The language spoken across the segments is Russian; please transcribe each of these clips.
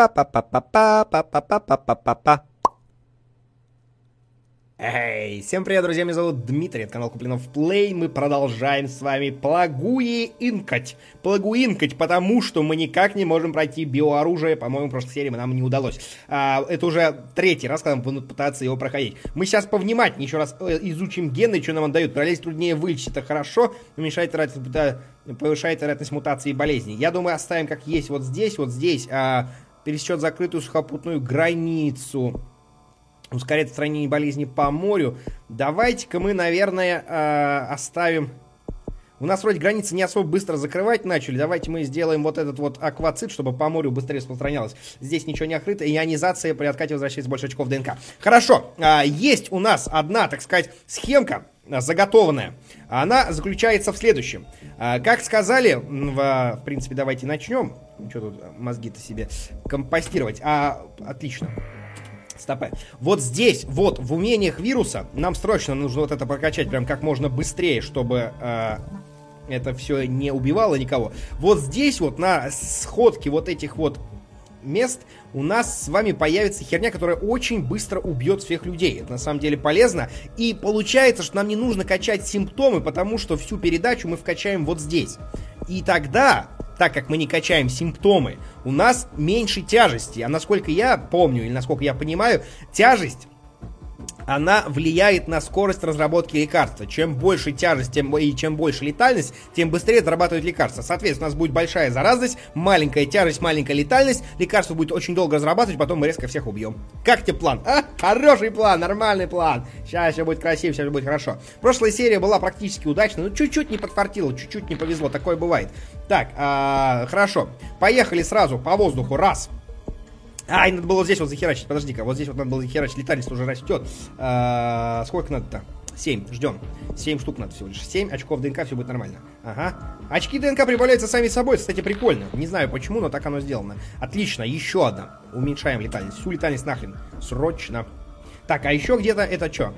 Па-па-па-па-па-па-па-па-па-па-па. Эй, всем привет, друзья, меня зовут Дмитрий, это канал Куплинов Плей, мы продолжаем с вами плагуинкать, потому что мы никак не можем пройти биооружие, по-моему, в прошлой серии нам не удалось. Это уже третий раз, когда мы будем пытаться его проходить. Мы сейчас повнимательнее еще раз изучим гены, что нам он дают. Пролезть труднее, вылечить это хорошо, уменьшает повышает вероятность мутации и болезней. Я думаю, оставим как есть вот здесь, пересечет закрытую сухопутную границу. Ускоряет устранение болезни по морю. Давайте-ка мы, наверное, оставим... У нас вроде границы не особо быстро закрывать начали. Давайте мы сделаем вот этот вот аквацит, чтобы по морю быстрее распространялось. Здесь ничего не открыто. Ионизация при откате возвращается больше очков ДНК. Хорошо. Есть у нас одна, так сказать, схемка заготованная. Она заключается в следующем. Как сказали, в принципе, давайте начнем. Что тут мозги-то себе компостировать? Отлично. Стопэ. Вот здесь, вот в умениях вируса, нам срочно нужно вот это прокачать прям как можно быстрее, чтобы это все не убивало никого. Вот здесь вот на сходке вот этих вот мест у нас с вами появится херня, которая очень быстро убьет всех людей. Это на самом деле полезно. И получается, что нам не нужно качать симптомы, потому что всю передачу мы вкачаем вот здесь. И тогда... Так как мы не качаем симптомы, у нас меньше тяжести. А насколько я помню, или насколько я понимаю, тяжесть, она влияет на скорость разработки лекарства. Чем больше тяжесть, и чем больше летальность, тем быстрее зарабатывают лекарства. Соответственно, у нас будет большая заразность, маленькая тяжесть, маленькая летальность. Лекарство будет очень долго разрабатывать, потом мы резко всех убьем. Как тебе план? Хороший план, нормальный план. Сейчас все будет красиво, все будет хорошо. Прошлая серия была практически удачной, но чуть-чуть не подфартило, чуть-чуть не повезло. Такое бывает. Так, хорошо. Поехали сразу по воздуху. Раз. Надо было здесь вот захерачить, подожди-ка, вот здесь вот надо было захерачить, летальность уже растет. Сколько надо-то? 7, ждем. 7 штук надо всего лишь. 7 очков ДНК, все будет нормально. Ага. Очки ДНК прибавляются сами собой, это, кстати, прикольно. Не знаю почему, но так оно сделано. Отлично, еще одна. Уменьшаем летальность. Всю летальность нахрен. Срочно. Так, а еще где-то это что?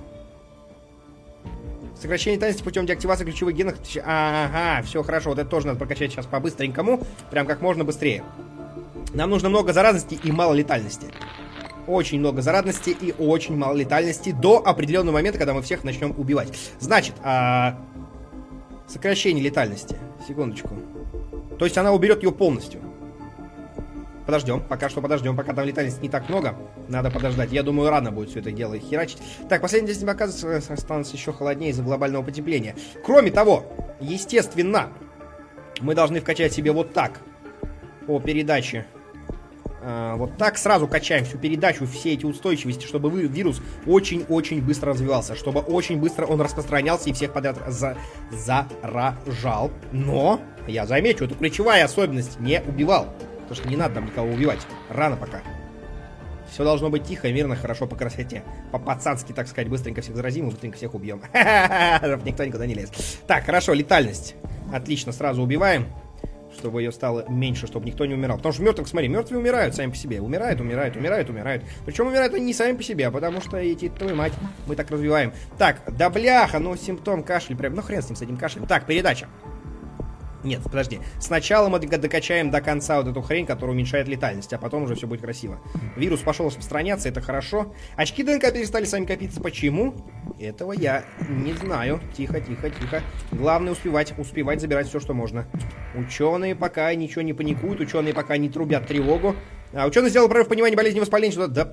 Сокращение летальности путем деактивации ключевых генов. Ага, все хорошо, вот это тоже надо прокачать сейчас по-быстренькому. Прям как можно быстрее. Нам нужно много заразности и мало летальности. Очень много заразности и очень мало летальности до определенного момента, когда мы всех начнем убивать. Значит, сокращение летальности. Секундочку. То есть она уберет ее полностью. Подождем, пока что подождем, пока там летальности не так много. Надо подождать. Я думаю, рано будет все это дело херачить. Так, последние 10 оказывается, становится еще холоднее из-за глобального потепления. Кроме того, естественно, мы должны вкачать себе вот так по передаче. Вот так сразу качаем всю передачу, все эти устойчивости, чтобы вирус очень-очень быстро развивался, чтобы очень быстро он распространялся и всех подряд заражал. Но, я замечу, это ключевая особенность, не убивал. Потому что не надо там никого убивать. Рано пока. Все должно быть тихо, мирно, хорошо, по красоте. По-пацански, так сказать, быстренько всех заразим и быстренько всех убьем. Чтобы никто никуда не лез. Так, хорошо, летальность. Отлично, сразу убиваем. Чтобы ее стало меньше, чтобы никто не умирал. Потому что мертвых, смотри, мертвые умирают сами по себе. Умирают. Причем умирают они не сами по себе, а потому что эти, твою мать, мы так развиваем. Так, да бляха, ну симптом кашля прям. Ну хрен с ним, с этим кашлем. Так, передача. Нет, подожди. Сначала мы докачаем до конца вот эту хрень, которая уменьшает летальность, а потом уже все будет красиво. Вирус пошел распространяться, это хорошо. Очки ДНК перестали сами копиться. Почему? Этого я не знаю. Тихо. Главное успевать забирать все, что можно. Ученые пока ничего не паникуют, ученые пока не трубят тревогу. Ученый сделал прорыв в понимании болезни воспаления. Да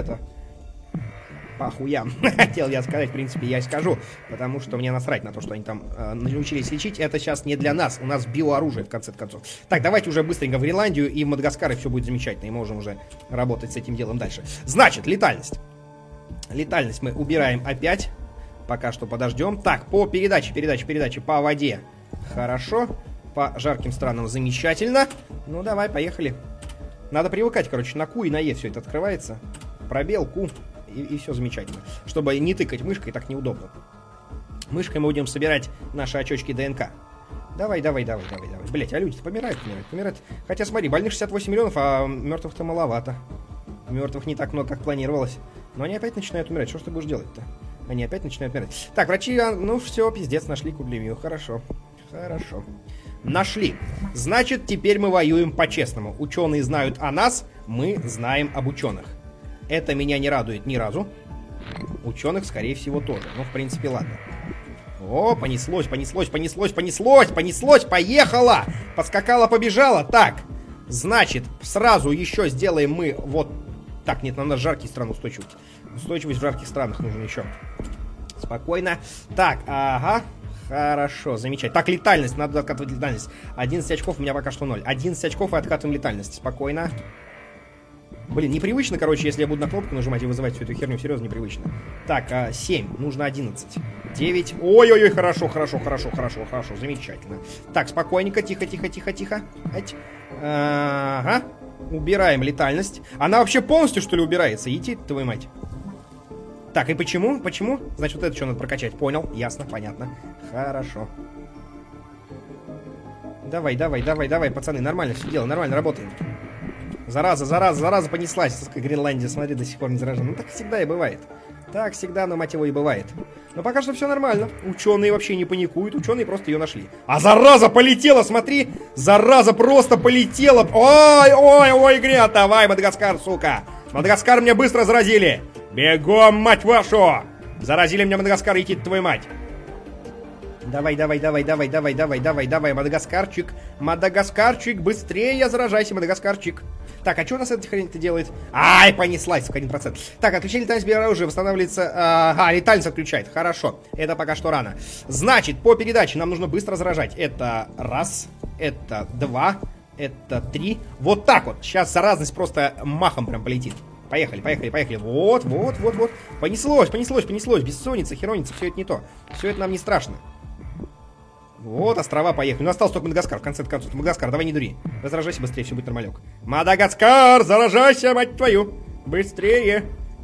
по хуям. Хотел я сказать, в принципе, я и скажу. Потому что мне насрать на то, что они там научились лечить. Это сейчас не для нас. У нас биооружие, в конце концов. Так, давайте уже быстренько в Гренландию и в Мадагаскар, и все будет замечательно. И можем уже работать с этим делом дальше. Значит, летальность. Летальность мы убираем опять. Пока что подождем. Так, по передаче по воде. Хорошо. По жарким странам замечательно. Ну, давай, поехали. Надо привыкать, короче, на Q и на E все это открывается. Пробел, Q. И все замечательно. Чтобы не тыкать мышкой, так неудобно. Мышкой мы будем собирать наши очечки ДНК. Давай. Блять, а люди-то помирают. Хотя, смотри, больных 68 миллионов, а мертвых-то маловато. Мертвых не так много, как планировалось. Но они опять начинают умирать. Что ж ты будешь делать-то? Они опять начинают умирать. Так, врачи, ну все, пиздец, нашли кудлемию. Хорошо. Нашли. Значит, теперь мы воюем по-честному. Ученые знают о нас, мы знаем об ученых. Это меня не радует ни разу. Ученых, скорее всего, тоже. Ну, в принципе, ладно. О, понеслось, понеслось, понеслось, понеслось, понеслось, поехала! Поскакала, побежала. Так, значит, сразу еще сделаем мы вот... Так, нет, нам надо жаркие страны устойчивость. Устойчивость в жарких странах нужно еще. Спокойно. Так, ага. Хорошо, замечательно. Так, летальность, надо откатывать летальность. 11 очков, у меня пока что 0. 11 очков и откатываем летальность. Спокойно. Блин, непривычно, короче, если я буду на кнопку нажимать и вызывать всю эту херню, серьезно, непривычно. Так, 7, нужно 11. 9. Ой-ой-ой, хорошо, хорошо, хорошо, хорошо, хорошо, замечательно. Так, спокойненько, тихо, тихо, тихо, тихо. Ага. Убираем летальность. Она вообще полностью, что ли, убирается? Идти, твою мать. Так, и почему? Почему? Значит, вот это что надо прокачать. Понял, ясно, понятно. Хорошо. Давай, давай, давай, давай, пацаны, нормально все дело, нормально работаем. Зараза, зараза, зараза понеслась. Гренландия, смотри, до сих пор не заражена. Ну, так всегда и бывает. Так всегда, но, мать его, и бывает. Но пока что все нормально. Ученые вообще не паникуют, ученые просто ее нашли. А зараза полетела, смотри! Зараза просто полетела! Ой, ой, ой, Грен, давай, Мадагаскар, сука! Мадагаскар меня быстро заразили! Бегом, мать вашу! Заразили меня Мадагаскар, идти твою мать! Давай, давай, давай, давай, давай, давай, давай, давай, Мадагаскарчик. Мадагаскарчик, быстрее заражайся, Мадагаскарчик. Так, а что у нас эта хрень-то делает? Ай, понеслась, сука, 1%. Так, отключение летальности биоружия восстанавливается... летальность отключает, хорошо. Это пока что рано. Значит, по передаче нам нужно быстро заражать. Это раз, это два, это три. Вот так вот. Сейчас заразность просто махом прям полетит. Поехали, поехали, поехали. Вот, вот, вот, вот. Понеслось, понеслось, понеслось. Бессонница, херонница, все это не то. Все это нам не страшно. Вот, острова, поехали. Ну, остался только Мадагаскар, в конце концов. Мадагаскар, давай не дури. Заражайся быстрее, все будет нормалек. Мадагаскар, заражайся, мать твою. Быстрее.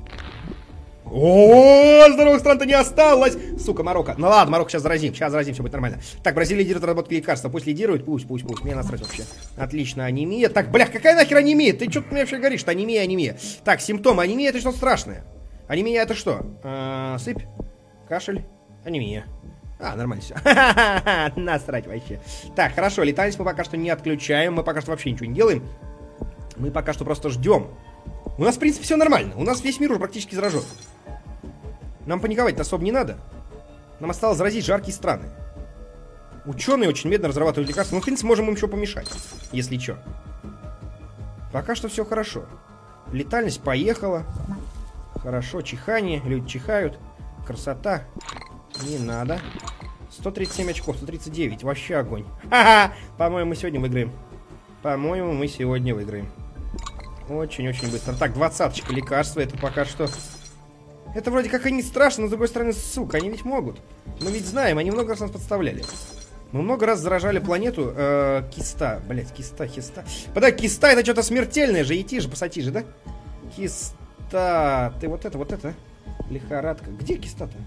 О, здоровых стран-то не осталось. Сука, Марокко. Ну ладно, Марокко сейчас заразим, все будет нормально. Так, Бразилия лидирует разработки лекарства. Пусть лидирует, пусть. Мне насрать вообще. Отлично, анемия. Так, блях, какая нахер анемия? Ты что мне вообще говоришь, что анемия, анемия? Так, симптомы. Анемия это что-то страшное. Анемия это что? Сыпь, кашель, анемия. Нормально все. Насрать вообще. Так, хорошо, летальность мы пока что не отключаем. Мы пока что вообще ничего не делаем. Мы пока что просто ждем. У нас, в принципе, все нормально. У нас весь мир уже практически заражен. Нам паниковать особо не надо. Нам осталось заразить жаркие страны. Ученые очень медленно разрабатывают лекарства. Мы, в принципе, можем им еще помешать. Если что. Пока что все хорошо. Летальность поехала. Хорошо, чихание. Люди чихают. Красота. Не надо. 137 очков, 139. Вообще огонь. Ха-ха! По-моему, мы сегодня выиграем. По-моему, мы сегодня выиграем. Очень-очень быстро. Так, 20-очка лекарства. Это пока что... Это вроде как и не страшно, но с другой стороны, сука, они ведь могут. Мы ведь знаем, они много раз нас подставляли. Мы много раз заражали планету. Киста. Блять, киста. Подай, киста это что-то смертельное же. Идти же, посати же, да? Киста. Ты вот это. Лихорадка. Где киста-то?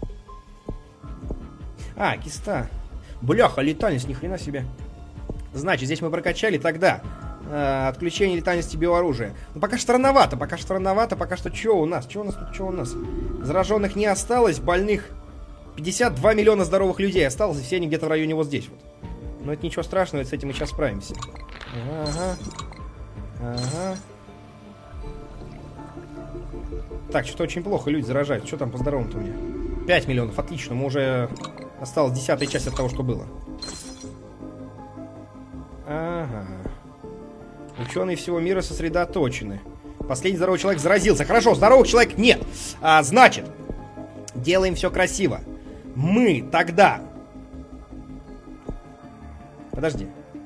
Киста. Бляха, летальность, ни хрена себе. Значит, здесь мы прокачали тогда. Отключение летальности биооружия. Ну, пока что рановато, пока что что у нас? Что у нас? Зараженных не осталось, больных 52 миллиона здоровых людей осталось, и все они где-то в районе вот здесь вот. Но это ничего страшного, с этим мы сейчас справимся. Ага. Так, что-то очень плохо люди заражают. Что там по здоровым-то у меня? 5 миллионов, отлично, мы уже... Осталась 10-я часть от того, что было. Ага. Ученые всего мира сосредоточены. Последний здоровый человек заразился. Хорошо, здоровых человек нет. Значит, делаем все красиво. Мы тогда... Подожди.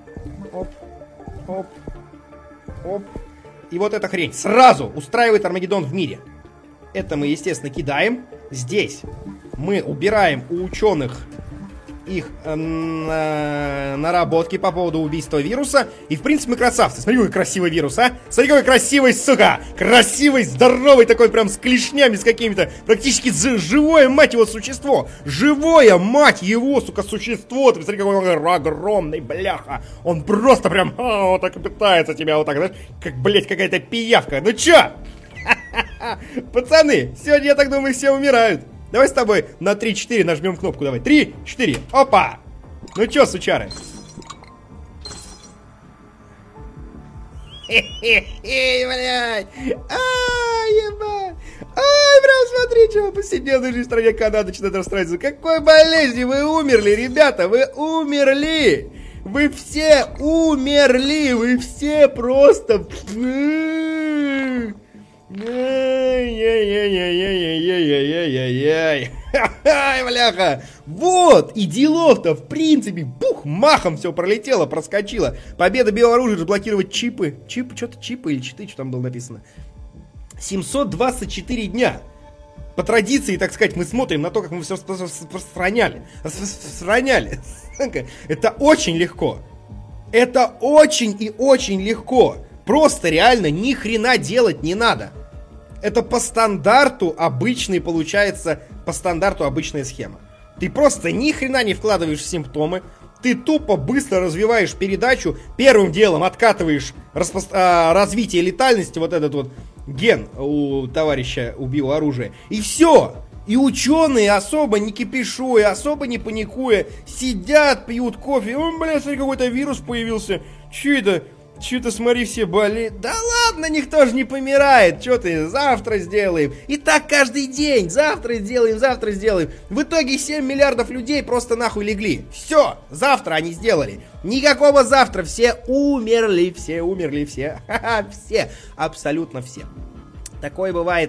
Оп. И вот эта хрень сразу устраивает Армагеддон в мире. Это мы, естественно, кидаем. Здесь мы убираем у ученых их наработки по поводу убийства вируса. И, в принципе, мы красавцы. Смотри, какой красивый вирус, а? Смотри, какой красивый, сука! Красивый, здоровый такой, прям с клешнями, с какими-то. Практически живое, мать его, существо. Живое, мать его, сука, существо. Ты смотри, какой он огромный, бляха. Он просто прям, вот так пытается тебя вот так, знаешь, как, блять, какая-то пиявка. Ну чё? Пацаны, сегодня, я так думаю, все умирают. Давай с тобой на 3-4 нажмем кнопку, давай. 3-4, опа! Ну чё, сучары? Блядь! Ай, ебать! Ай, прям смотри, что по повседневной стране Канады начинает расстраиваться. Какой болезни? Вы умерли, ребята, вы умерли! Вы все умерли! Вы все просто... Ай-яй-яй-яй-яй-яй-яй-яй-яй-яй. Ай, бляха! Вот! И делов-то, в принципе, бух, махом все пролетело, проскочило. Победа биооружия, разблокировать чипы. Чипы, что-то чипы или читы, что там было написано. 724 дня. По традиции, так сказать, мы смотрим на то, как мы все распространяли. Это очень легко. Это очень и очень легко. Просто реально ни хрена делать не надо. Это по стандарту обычный, получается, по стандарту обычная схема. Ты просто ни хрена не вкладываешь в симптомы. Ты тупо быстро развиваешь передачу. Первым делом откатываешь развитие летальности, вот этот вот ген у товарища, у биооружия. И все. И ученые, особо не кипишуя, особо не паникуя, сидят, пьют кофе. О, бля, смотри, какой-то вирус появился. Че это? Че-то, смотри, все болеют. Да ладно, никто же не помирает. Че ты, завтра сделаем. И так каждый день. Завтра сделаем, завтра сделаем. В итоге 7 миллиардов людей просто нахуй легли. Все, завтра они сделали. Никакого завтра. Все умерли, все умерли, все. Ха-ха, все. Абсолютно все. Такое бывает,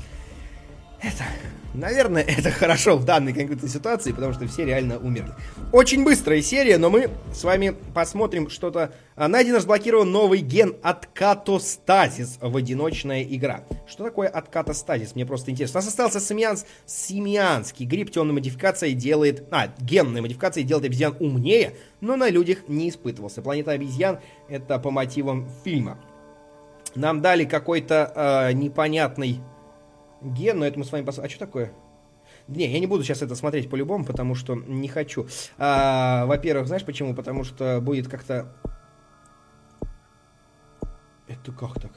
наверное, это хорошо в данной конкретной ситуации, потому что все реально умерли. Очень быстрая серия, но мы с вами посмотрим что-то. Найден, разблокирован новый ген откатостазис в одиночная игра. Что такое откатостазис? Мне просто интересно. У нас остался симианский гриб, темная модификация делает... генная модификация делает обезьян умнее, но на людях не испытывался. Планета обезьян — это по мотивам фильма. Нам дали какой-то непонятный ген, но это мы с вами посмотрим. А что такое? Не, я не буду сейчас это смотреть по-любому, потому что не хочу. Во-первых, знаешь почему? Потому что будет как-то... Это как так?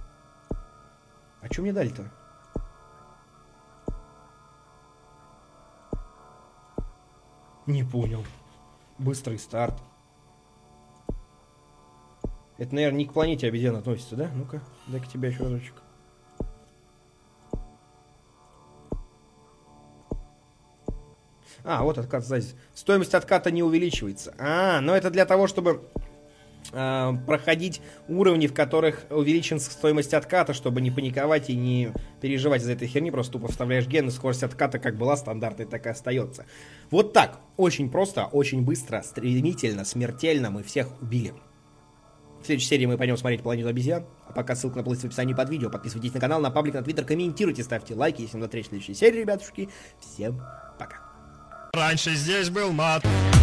А что мне дали-то? Не понял. Быстрый старт. Это, наверное, не к планете обезьян относится, да? Ну-ка, дай-ка тебя еще разочек. Вот откат сзади. Стоимость отката не увеличивается. Но это для того, чтобы проходить уровни, в которых увеличена стоимость отката, чтобы не паниковать и не переживать из-за этой херни. Просто тупо вставляешь ген, и скорость отката как была стандартной, так и остается. Вот так. Очень просто, очень быстро, стремительно, смертельно мы всех убили. В следующей серии мы пойдем смотреть «Планету обезьян». А пока ссылка на плейлист в описании под видео. Подписывайтесь на канал, на паблик, на твиттер, комментируйте, ставьте лайки. Если вам смотреть следующей серии, ребятушки. Всем пока. Раньше здесь был мат.